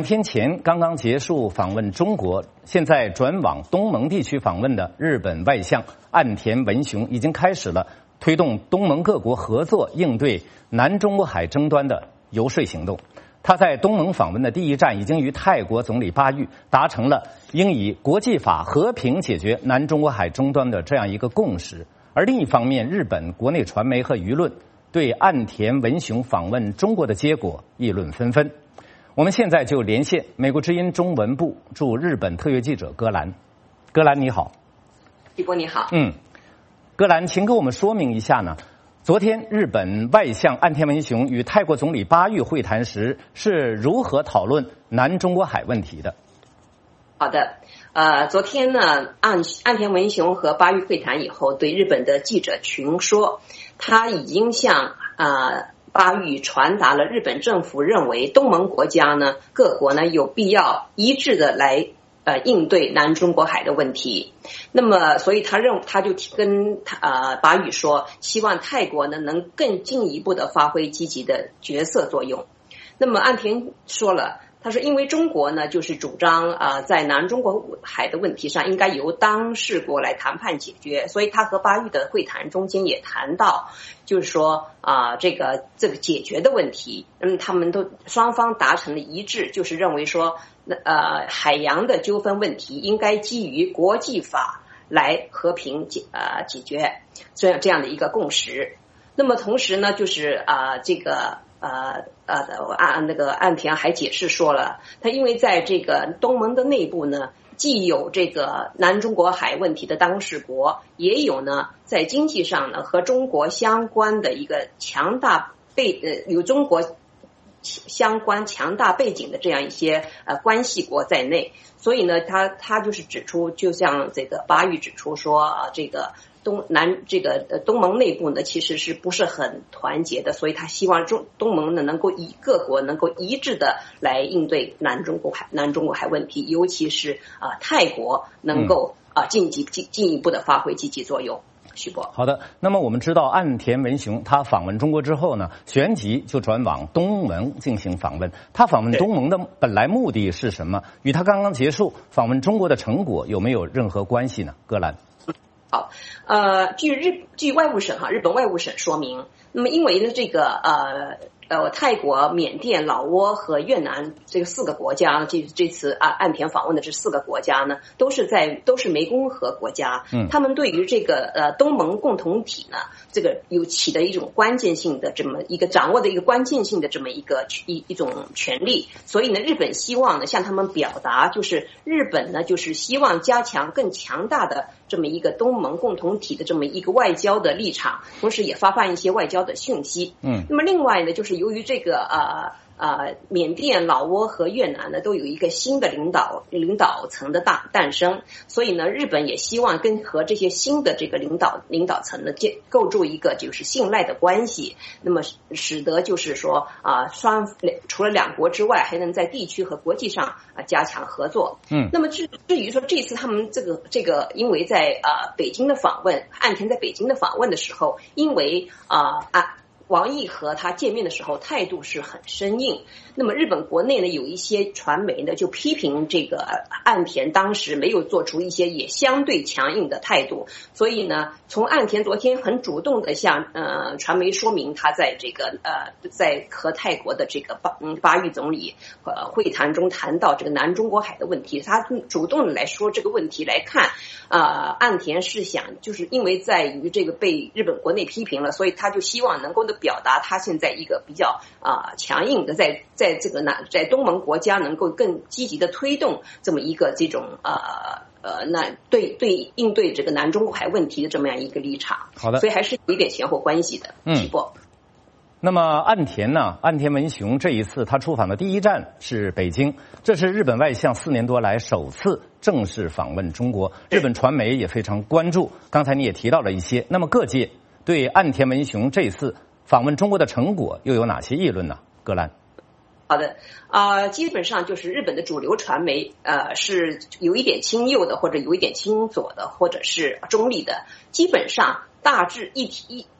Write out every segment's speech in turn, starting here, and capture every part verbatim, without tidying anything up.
天前刚刚结束访问中国，现在转往东盟地区访问的日本外相岸田文雄已经开始了推动东盟各国合作应对南中国海争端的游说行动。他在东盟访问的第一站已经与泰国总理巴育达成了应以国际法和平解决南中国海争端的这样一个共识。而另一方面，日本国内传媒和舆论对岸田文雄访问中国的结果议论纷纷。我们现在就连线美国之音中文部驻日本特约记者戈兰。戈兰你好。 季波你好。 嗯，戈兰，请给我们说明一下呢，昨天日本外相岸田文雄与泰国总理巴育会谈时是如何讨论南中国海问题的？ 好的，呃，昨天呢，岸岸田文雄和巴育会谈以后，对日本的记者群说，他已经向呃巴育传达了日本政府认为东盟国家呢，各国呢有必要一致的来呃应对南中国海的问题。那么，所以他认他就跟呃巴育说，希望泰国呢能更进一步的发挥积极的角色作用。那么岸田说了。他说，因为中国呢，就是主张啊、呃，在南中国海的问题上，应该由当事国来谈判解决。所以他和巴育的会谈中间也谈到，就是说啊、呃，这个这个解决的问题，嗯，他们都双方达成了一致，就是认为说，呃，海洋的纠纷问题应该基于国际法来和平解呃解决，这样这样的一个共识。那么同时呢，就是啊、呃，这个。呃呃，岸那个岸田还解释说了，他因为在这个东盟的内部呢，既有这个南中国海问题的当事国，也有呢在经济上呢和中国相关的一个强大背呃有中国相关强大背景的这样一些呃关系国在内，所以呢，他他就是指出，就像这个巴育指出说啊，这个。东南这个呃东盟内部呢，其实是不是很团结的，所以他希望中东盟呢能够以各国能够一致的来应对南中国海南中国海问题，尤其是啊、呃、泰国能够啊、呃、进进进进一步的发挥积极作用。徐博， 好的。那么我们知道，岸田文雄他访问中国之后呢，旋即就转往东盟进行访问。他访问东盟的本来目的是什么？与他刚刚结束访问中国的成果有没有任何关系呢？戈兰。 好，呃，据日据外务省哈，日本外务省说明，那么因为呢这个呃呃泰国、缅甸、老挝和越南这个四个国家，这这次啊岸田访问的这四个国家呢，都是在都是湄公河国家，嗯，他们对于这个呃东盟共同体呢，这个有起的一种关键性的这么一个掌握的一个关键性的这么一个一一种权利，所以呢，日本希望呢向他们表达，就是日本呢就是希望加强更强大的这么一个东盟共同体的这么一个外交的立场，同时也发放一些外交的讯息。嗯，那么另外呢，就是由于这个呃呃缅甸、老挝和越南呢都有一个新的领导领导层的大诞生，所以呢，日本也希望跟和这些新的这个领导领导层呢建构筑一个就是信赖的关系，那么使得就是说啊、呃、双除了两国之外，还能在地区和国际上啊、呃、加强合作。嗯，那么至至于说这次他们这个这个因为在呃北京的访问，岸田在北京的访问的时候，因为啊啊。王毅和他见面的时候态度是很生硬，那么日本国内呢有一些传媒呢就批评这个岸田当时没有做出一些也相对强硬的态度，所以呢从岸田昨天很主动的向呃传媒说明他在这个呃在和泰国的这个巴嗯巴育总理呃会谈中谈到这个南中国海的问题，他主动的来说这个问题来看啊、呃、岸田是想就是因为在于这个被日本国内批评了，所以他就希望能够的表达他现在一个比较啊、呃、强硬的在在这个南在东盟国家能够更积极的推动这么一个这种呃呃那对对应对这个南中国海问题的这么样一个立场。 好的， 所以还是有一点前后关系的。 嗯，那么岸田呢？岸田文雄这一次他出访的第一站是北京，这是日本外相四年多来首次正式访问中国，日本传媒也非常关注。刚才你也提到了一些，那么各界对岸田文雄这次访问中国的成果又有哪些议论呢？戈兰。 好的，啊、呃，基本上就是日本的主流传媒，呃，是有一点亲右的，或者有一点亲左的，或者是中立的，基本上大致一体一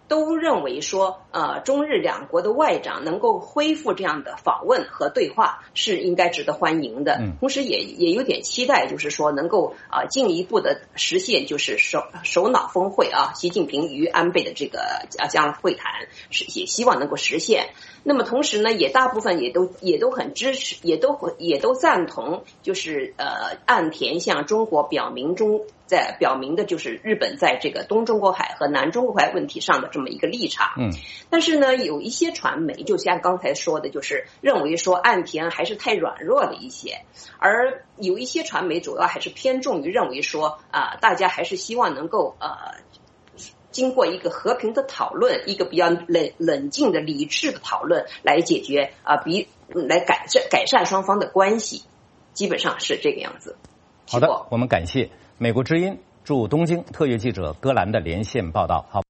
都认为说，呃，中日两国的外长能够恢复这样的访问和对话是应该值得欢迎的。嗯、同时也也有点期待，就是说能够啊、呃、进一步的实现，就是首首脑峰会啊，习近平与安倍的这个啊这样的会谈，是也希望能够实现。那么同时呢，也大部分也都也都很支持，也都也都赞同，就是呃岸田向中国表明中。在表明的就是日本在这个东中国海和南中国海问题上的这么一个立场。嗯，但是呢，有一些传媒就像刚才说的，就是认为说岸田还是太软弱了一些，而有一些传媒主要还是偏重于认为说啊、呃，大家还是希望能够呃。经过一个和平的讨论，一个比较冷冷静的理智的讨论来解决啊，比来改善改善双方的关系，基本上是这个样子。 好的，我们感谢美国之音驻东京特约记者戈兰的连线报道。好。